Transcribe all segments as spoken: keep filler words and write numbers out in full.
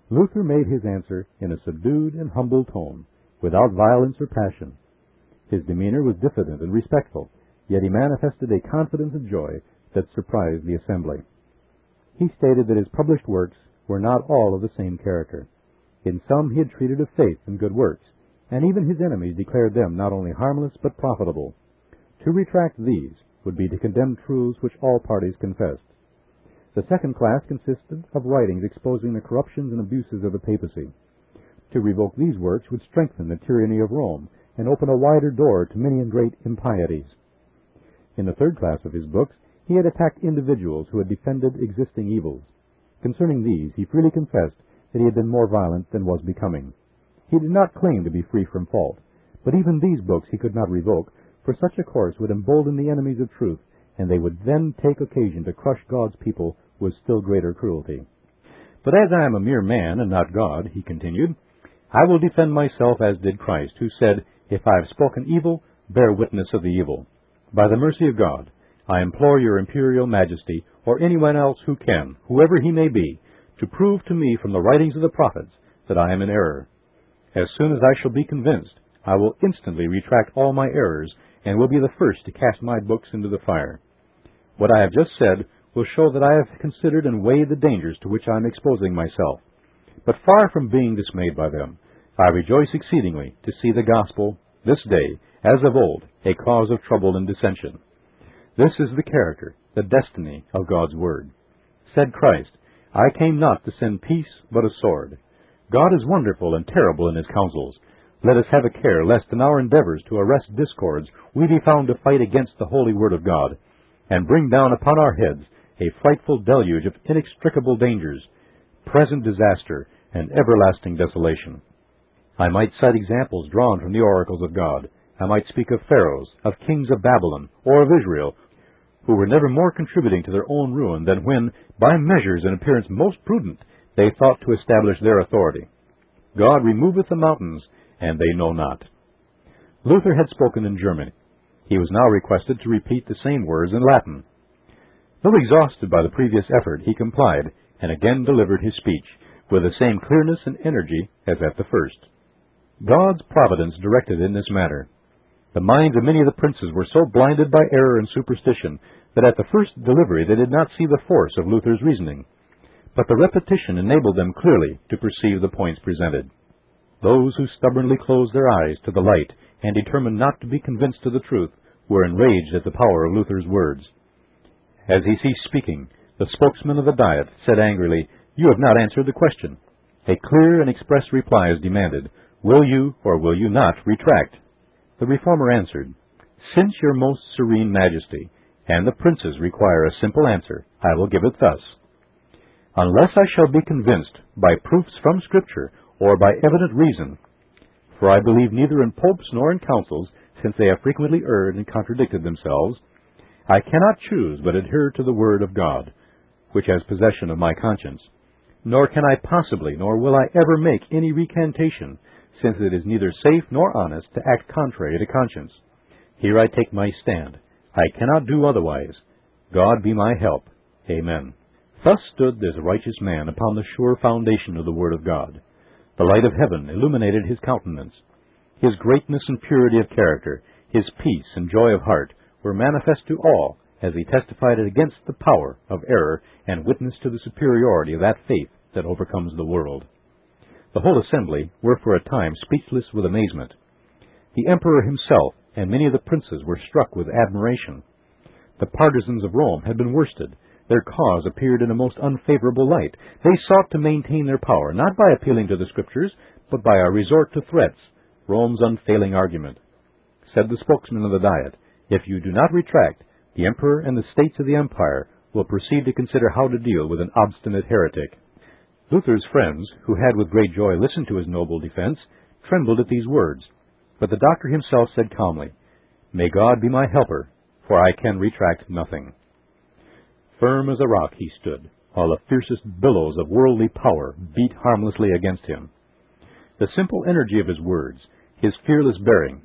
Luther made his answer in a subdued and humble tone, without violence or passion. His demeanor was diffident and respectful, yet he manifested a confidence and joy that surprised the assembly. He stated that his published works were not all of the same character. In some he had treated of faith and good works, and even his enemies declared them not only harmless but profitable. To retract these would be to condemn truths which all parties confessed. The second class consisted of writings exposing the corruptions and abuses of the papacy. To revoke these works would strengthen the tyranny of Rome and open a wider door to many and great impieties. In the third class of his books, he had attacked individuals who had defended existing evils. Concerning these, he freely confessed that he had been more violent than was becoming. He did not claim to be free from fault, but even these books he could not revoke, for such a course would embolden the enemies of truth, and they would then take occasion to crush God's people with still greater cruelty. But as I am a mere man and not God, he continued, I will defend myself as did Christ, who said, If I have spoken evil, bear witness of the evil. By the mercy of God, I implore your imperial majesty, or anyone else who can, whoever he may be, to prove to me from the writings of the prophets that I am in error. As soon as I shall be convinced, I will instantly retract all my errors, and will be the first to cast my books into the fire. What I have just said will show that I have considered and weighed the dangers to which I am exposing myself. But far from being dismayed by them, I rejoice exceedingly to see the gospel, this day, as of old, a cause of trouble and dissension. This is the character, the destiny of God's word. Said Christ, I came not to send peace, but a sword. God is wonderful and terrible in his counsels. Let us have a care, lest in our endeavors to arrest discords we be found to fight against the holy word of God, and bring down upon our heads a frightful deluge of inextricable dangers, present disaster, and everlasting desolation. I might cite examples drawn from the oracles of God. I might speak of pharaohs, of kings of Babylon, or of Israel, who were never more contributing to their own ruin than when, by measures in appearance most prudent, they thought to establish their authority. God removeth the mountains, and they know not. Luther had spoken in German. He was now requested to repeat the same words in Latin. Though exhausted by the previous effort, he complied, and again delivered his speech, with the same clearness and energy as at the first. God's providence directed in this matter. The minds of many of the princes were so blinded by error and superstition that at the first delivery they did not see the force of Luther's reasoning. But the repetition enabled them clearly to perceive the points presented. Those who stubbornly closed their eyes to the light and determined not to be convinced of the truth were enraged at the power of Luther's words. As he ceased speaking, the spokesman of the Diet said angrily, You have not answered the question. A clear and express reply is demanded. Will you or will you not retract? The Reformer answered, Since your most serene majesty and the princes require a simple answer, I will give it thus. Unless I shall be convinced by proofs from Scripture or by evident reason, for I believe neither in popes nor in councils, since they have frequently erred and contradicted themselves, I cannot choose but adhere to the word of God, which has possession of my conscience. Nor can I possibly, nor will I ever make any recantation, since it is neither safe nor honest to act contrary to conscience. Here I take my stand. I cannot do otherwise. God be my help. Amen. Thus stood this righteous man upon the sure foundation of the Word of God. The light of heaven illuminated his countenance. His greatness and purity of character, his peace and joy of heart, were manifest to all as he testified against the power of error and witnessed to the superiority of that faith that overcomes the world. The whole assembly were for a time speechless with amazement. The emperor himself and many of the princes were struck with admiration. The partisans of Rome had been worsted. Their cause appeared in a most unfavorable light. They sought to maintain their power, not by appealing to the Scriptures, but by a resort to threats, Rome's unfailing argument. Said the spokesman of the Diet, If you do not retract, the emperor and the states of the empire will proceed to consider how to deal with an obstinate heretic. Luther's friends, who had with great joy listened to his noble defense, trembled at these words. But the doctor himself said calmly, May God be my helper, for I can retract nothing. Firm as a rock he stood, while the fiercest billows of worldly power beat harmlessly against him. The simple energy of his words, his fearless bearing,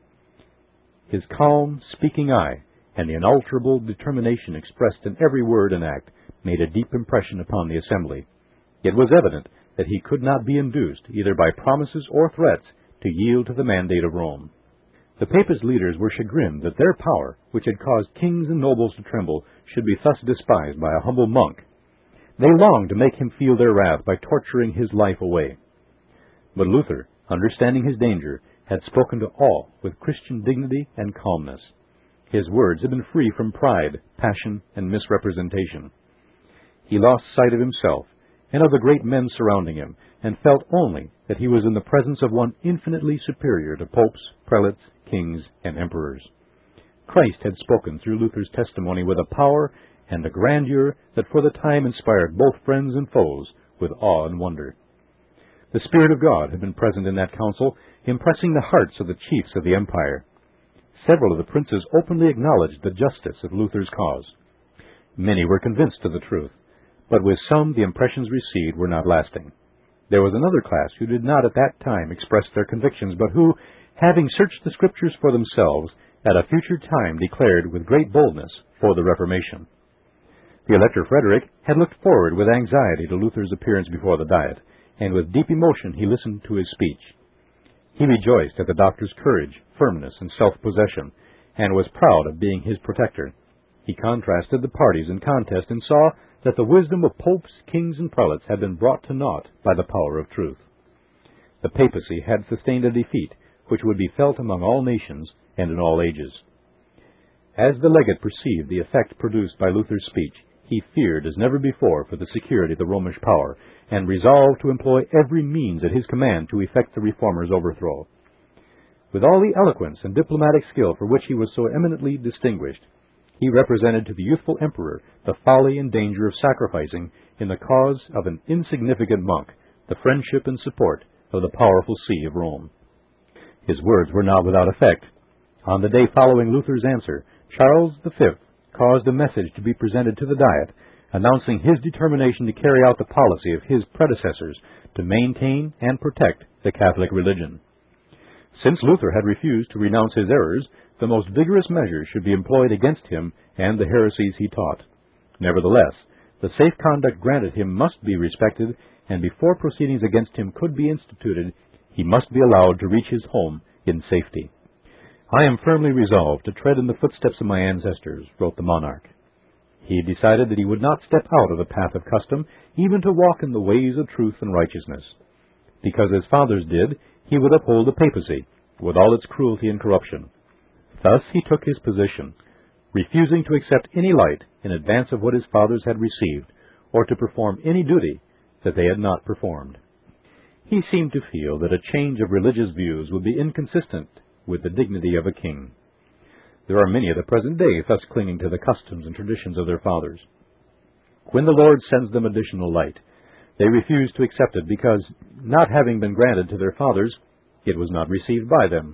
his calm, speaking eye, and the unalterable determination expressed in every word and act made a deep impression upon the assembly. It was evident that he could not be induced, either by promises or threats, to yield to the mandate of Rome. The Papist leaders were chagrined that their power, which had caused kings and nobles to tremble, should be thus despised by a humble monk. They longed to make him feel their wrath by torturing his life away. But Luther, understanding his danger, had spoken to all with Christian dignity and calmness. His words had been free from pride, passion, and misrepresentation. He lost sight of himself and of the great men surrounding him, and felt only that he was in the presence of one infinitely superior to popes, prelates, kings, and emperors. Christ had spoken through Luther's testimony with a power and a grandeur that for the time inspired both friends and foes with awe and wonder. The Spirit of God had been present in that council, impressing the hearts of the chiefs of the empire. Several of the princes openly acknowledged the justice of Luther's cause. Many were convinced of the truth, but with some the impressions received were not lasting. There was another class who did not at that time express their convictions, but who, having searched the Scriptures for themselves, at a future time declared with great boldness for the Reformation. The Elector Frederick had looked forward with anxiety to Luther's appearance before the Diet, and with deep emotion he listened to his speech. He rejoiced at the doctor's courage, firmness, and self-possession, and was proud of being his protector. He contrasted the parties in contest and saw that the wisdom of popes, kings, and prelates had been brought to naught by the power of truth. The papacy had sustained a defeat which would be felt among all nations and in all ages. As the legate perceived the effect produced by Luther's speech, he feared as never before for the security of the Romish power, and resolved to employ every means at his command to effect the reformer's overthrow. With all the eloquence and diplomatic skill for which he was so eminently distinguished, he represented to the youthful emperor the folly and danger of sacrificing, in the cause of an insignificant monk, the friendship and support of the powerful see of Rome. His words were not without effect. On the day following Luther's answer, Charles the Fifth caused a message to be presented to the Diet, announcing his determination to carry out the policy of his predecessors to maintain and protect the Catholic religion. Since Luther had refused to renounce his errors, the most vigorous measures should be employed against him and the heresies he taught. Nevertheless, the safe conduct granted him must be respected, and before proceedings against him could be instituted, he must be allowed to reach his home in safety. "I am firmly resolved to tread in the footsteps of my ancestors," wrote the monarch. He decided that he would not step out of the path of custom, even to walk in the ways of truth and righteousness. Because his fathers did, he would uphold the papacy, with all its cruelty and corruption. Thus he took his position, refusing to accept any light in advance of what his fathers had received, or to perform any duty that they had not performed. He seemed to feel that a change of religious views would be inconsistent with the dignity of a king. There are many of the present day thus clinging to the customs and traditions of their fathers. When the Lord sends them additional light, they refuse to accept it because, not having been granted to their fathers, it was not received by them.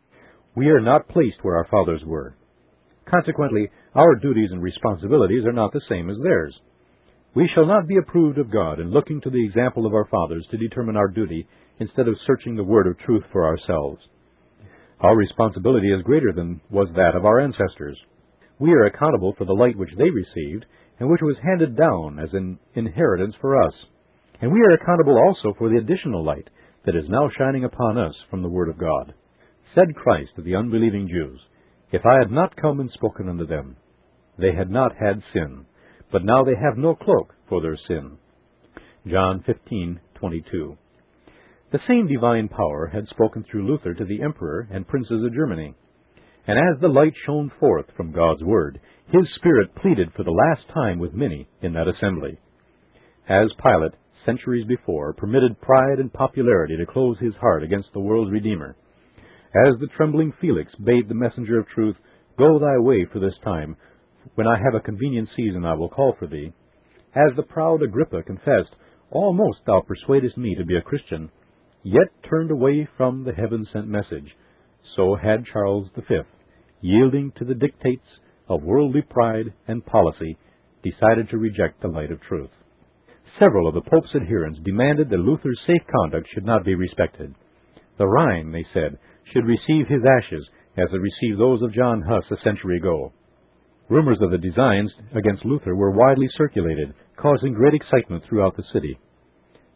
We are not placed where our fathers were. Consequently, our duties and responsibilities are not the same as theirs. We shall not be approved of God in looking to the example of our fathers to determine our duty, instead of searching the word of truth for ourselves. Our responsibility is greater than was that of our ancestors. We are accountable for the light which they received, and which was handed down as an inheritance for us. And we are accountable also for the additional light that is now shining upon us from the Word of God. Said Christ to the unbelieving Jews, "If I had not come and spoken unto them, they had not had sin, but now they have no cloak for their sin." John fifteen twenty-two. The same divine power had spoken through Luther to the emperor and princes of Germany. And as the light shone forth from God's word, his Spirit pleaded for the last time with many in that assembly. As Pilate, centuries before, permitted pride and popularity to close his heart against the world's Redeemer, as the trembling Felix bade the messenger of truth, "Go thy way for this time, when I have a convenient season I will call for thee," as the proud Agrippa confessed, "Almost thou persuadest me to be a Christian," yet turned away from the heaven-sent message, so had Charles the Fifth, yielding to the dictates of worldly pride and policy, decided to reject the light of truth. Several of the Pope's adherents demanded that Luther's safe conduct should not be respected. The Rhine, they said, should receive his ashes as it received those of John Huss a century ago. Rumors of the designs against Luther were widely circulated, causing great excitement throughout the city.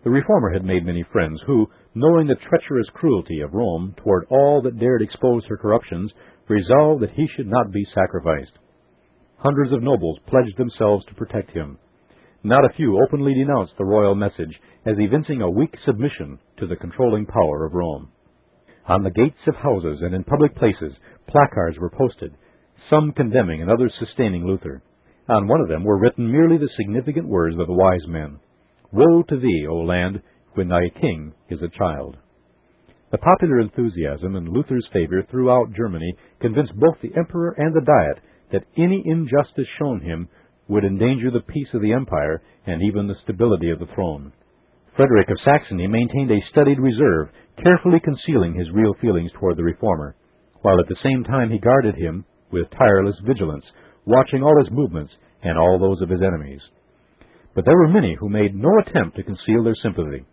The reformer had made many friends who, knowing the treacherous cruelty of Rome toward all that dared expose her corruptions, resolved that he should not be sacrificed. Hundreds of nobles pledged themselves to protect him. Not a few openly denounced the royal message as evincing a weak submission to the controlling power of Rome. On the gates of houses and in public places, placards were posted, some condemning and others sustaining Luther. On one of them were written merely the significant words of the wise men, "Woe to thee, O land, when thy king is a child." The popular enthusiasm in Luther's favor throughout Germany convinced both the emperor and the Diet that any injustice shown him would endanger the peace of the empire and even the stability of the throne. Frederick of Saxony maintained a studied reserve, carefully concealing his real feelings toward the reformer, while at the same time he guarded him with tireless vigilance, watching all his movements and all those of his enemies. But there were many who made no attempt to conceal their sympathy.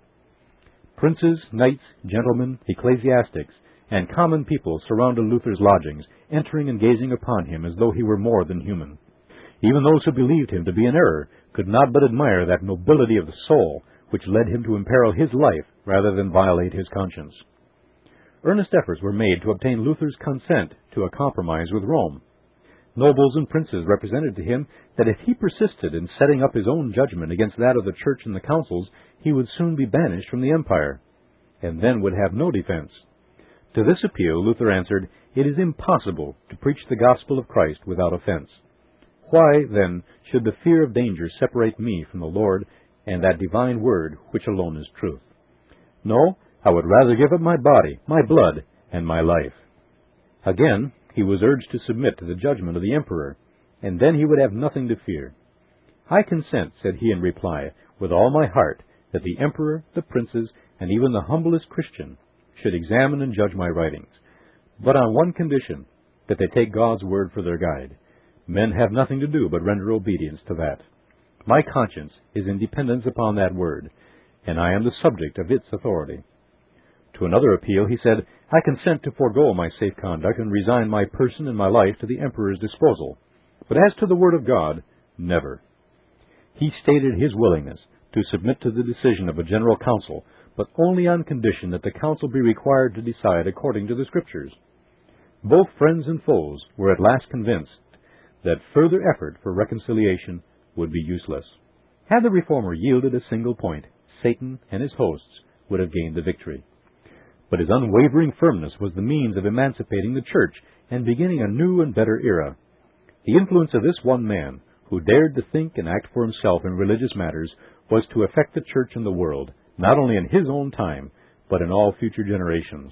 Princes, knights, gentlemen, ecclesiastics, and common people surrounded Luther's lodgings, entering and gazing upon him as though he were more than human. Even those who believed him to be in error could not but admire that nobility of the soul which led him to imperil his life rather than violate his conscience. Earnest efforts were made to obtain Luther's consent to a compromise with Rome. Nobles and princes represented to him that if he persisted in setting up his own judgment against that of the Church and the councils, he would soon be banished from the empire, and then would have no defense. To this appeal Luther answered, "It is impossible to preach the gospel of Christ without offense. Why, then, should the fear of danger separate me from the Lord and that divine word which alone is truth? No, I would rather give up my body, my blood, and my life." Again, he was urged to submit to the judgment of the emperor, and then he would have nothing to fear. "I consent," said he in reply, "with all my heart, that the emperor, the princes, and even the humblest Christian should examine and judge my writings, but on one condition, that they take God's word for their guide. Men have nothing to do but render obedience to that. My conscience is in dependence upon that word, and I am the subject of its authority." To another appeal he said, "I consent to forego my safe conduct and resign my person and my life to the emperor's disposal. But as to the word of God, never." He stated his willingness to submit to the decision of a general council, but only on condition that the council be required to decide according to the Scriptures. Both friends and foes were at last convinced that further effort for reconciliation would be useless. Had the reformer yielded a single point, Satan and his hosts would have gained the victory. But his unwavering firmness was the means of emancipating the Church and beginning a new and better era. The influence of this one man, who dared to think and act for himself in religious matters, was to affect the Church and the world, not only in his own time, but in all future generations.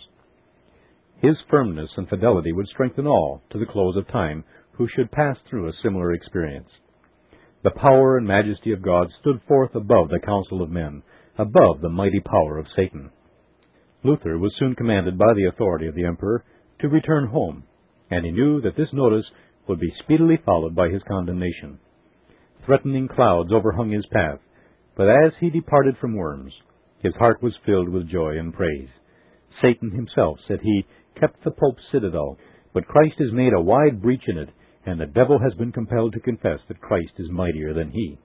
His firmness and fidelity would strengthen all, to the close of time, who should pass through a similar experience. The power and majesty of God stood forth above the counsel of men, above the mighty power of Satan. Luther was soon commanded by the authority of the emperor to return home, and he knew that this notice would be speedily followed by his condemnation. Threatening clouds overhung his path, but as he departed from Worms, his heart was filled with joy and praise. Satan himself, said he, kept the Pope's citadel, but Christ has made a wide breach in it, and the devil has been compelled to confess that Christ is mightier than he.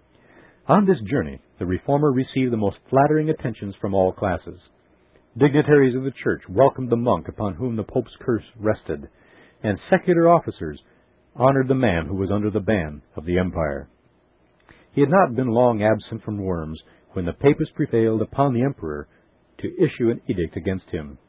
On this journey, the reformer received the most flattering attentions from all classes. Dignitaries of the Church welcomed the monk upon whom the Pope's curse rested, and secular officers honored the man who was under the ban of the empire. He had not been long absent from Worms when the papists prevailed upon the emperor to issue an edict against him.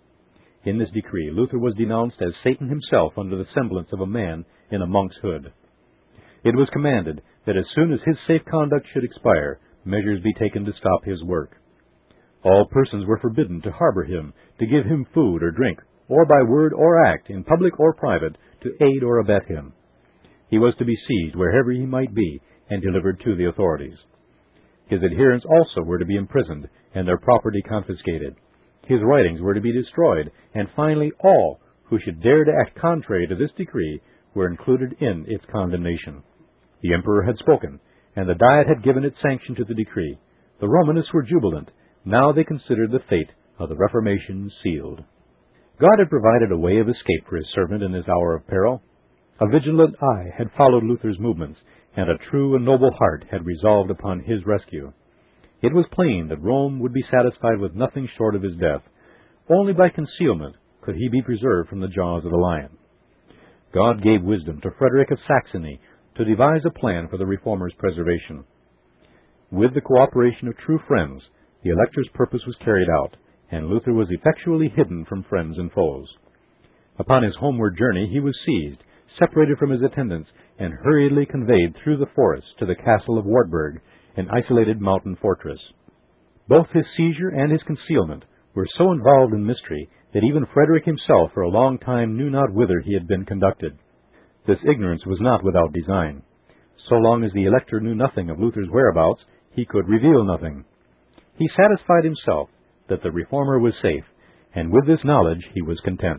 In this decree, Luther was denounced as Satan himself under the semblance of a man in a monk's hood. It was commanded that as soon as his safe conduct should expire, measures be taken to stop his work. All persons were forbidden to harbor him, to give him food or drink, or by word or act, in public or private, to aid or abet him. He was to be seized wherever he might be and delivered to the authorities. His adherents also were to be imprisoned and their property confiscated. His writings were to be destroyed, and finally all who should dare to act contrary to this decree were included in its condemnation. The emperor had spoken, and the Diet had given its sanction to the decree. The Romanists were jubilant. Now they considered the fate of the Reformation sealed. God had provided a way of escape for his servant in his hour of peril. A vigilant eye had followed Luther's movements, and a true and noble heart had resolved upon his rescue. It was plain that Rome would be satisfied with nothing short of his death. Only by concealment could he be preserved from the jaws of the lion. God gave wisdom to Frederick of Saxony to devise a plan for the reformer's preservation. With the cooperation of true friends, the elector's purpose was carried out, and Luther was effectually hidden from friends and foes. Upon his homeward journey he was seized, separated from his attendants, and hurriedly conveyed through the forest to the castle of Wartburg, an isolated mountain fortress. Both his seizure and his concealment were so involved in mystery that even Frederick himself for a long time knew not whither he had been conducted. This ignorance was not without design. So long as the elector knew nothing of Luther's whereabouts, he could reveal nothing. He satisfied himself that the reformer was safe, and with this knowledge he was content.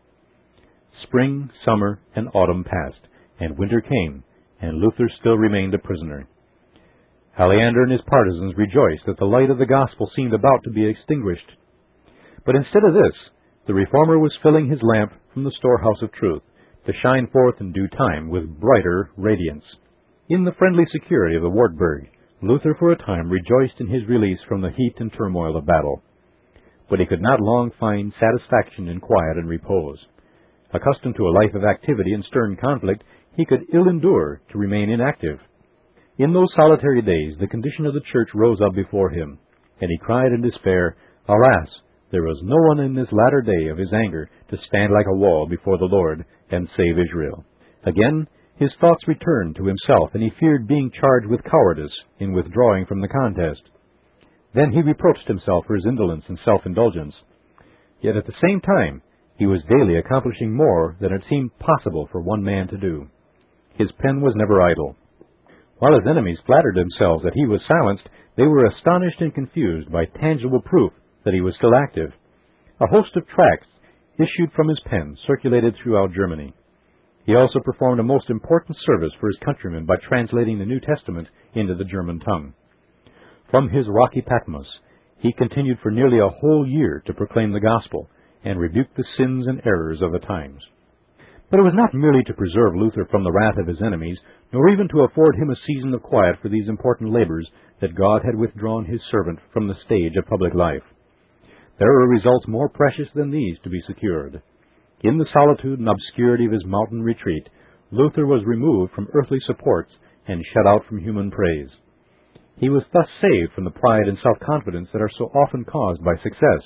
Spring, summer, and autumn passed, and winter came, and Luther still remained a prisoner. Aleander and his partisans rejoiced that the light of the gospel seemed about to be extinguished. But instead of this, the reformer was filling his lamp from the storehouse of truth, to shine forth in due time with brighter radiance. In the friendly security of the Wartburg, Luther for a time rejoiced in his release from the heat and turmoil of battle. But he could not long find satisfaction in quiet and repose. Accustomed to a life of activity and stern conflict, he could ill endure to remain inactive. In those solitary days, the condition of the church rose up before him, and he cried in despair, "Alas, there was no one in this latter day of his anger to stand like a wall before the Lord and save Israel." Again, his thoughts returned to himself, and he feared being charged with cowardice in withdrawing from the contest. Then he reproached himself for his indolence and self-indulgence. Yet at the same time, he was daily accomplishing more than it seemed possible for one man to do. His pen was never idle. While his enemies flattered themselves that he was silenced, they were astonished and confused by tangible proof that he was still active. A host of tracts issued from his pen circulated throughout Germany. He also performed a most important service for his countrymen by translating the New Testament into the German tongue. From his rocky Patmos, he continued for nearly a whole year to proclaim the gospel and rebuke the sins and errors of the times. But it was not merely to preserve Luther from the wrath of his enemies, nor even to afford him a season of quiet for these important labors, that God had withdrawn his servant from the stage of public life. There were results more precious than these to be secured. In the solitude and obscurity of his mountain retreat, Luther was removed from earthly supports and shut out from human praise. He was thus saved from the pride and self-confidence that are so often caused by success.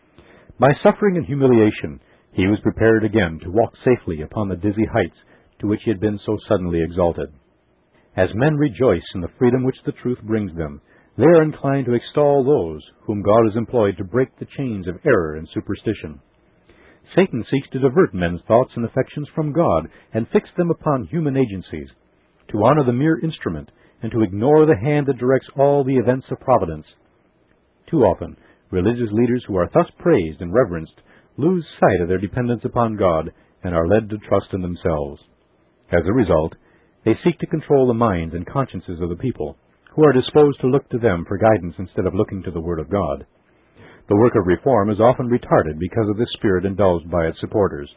By suffering and humiliation, he was prepared again to walk safely upon the dizzy heights to which he had been so suddenly exalted. As men rejoice in the freedom which the truth brings them, they are inclined to extol those whom God has employed to break the chains of error and superstition. Satan seeks to divert men's thoughts and affections from God and fix them upon human agencies, to honor the mere instrument and to ignore the hand that directs all the events of providence. Too often, religious leaders who are thus praised and reverenced lose sight of their dependence upon God and are led to trust in themselves. As a result, they seek to control the minds and consciences of the people, who are disposed to look to them for guidance instead of looking to the Word of God. The work of reform is often retarded because of this spirit indulged by its supporters.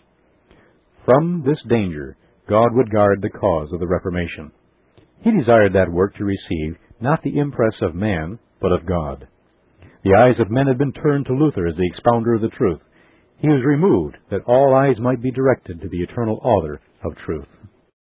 From this danger, God would guard the cause of the Reformation. He desired that work to receive not the impress of man, but of God. The eyes of men had been turned to Luther as the expounder of the truth. He was removed that all eyes might be directed to the eternal author of truth.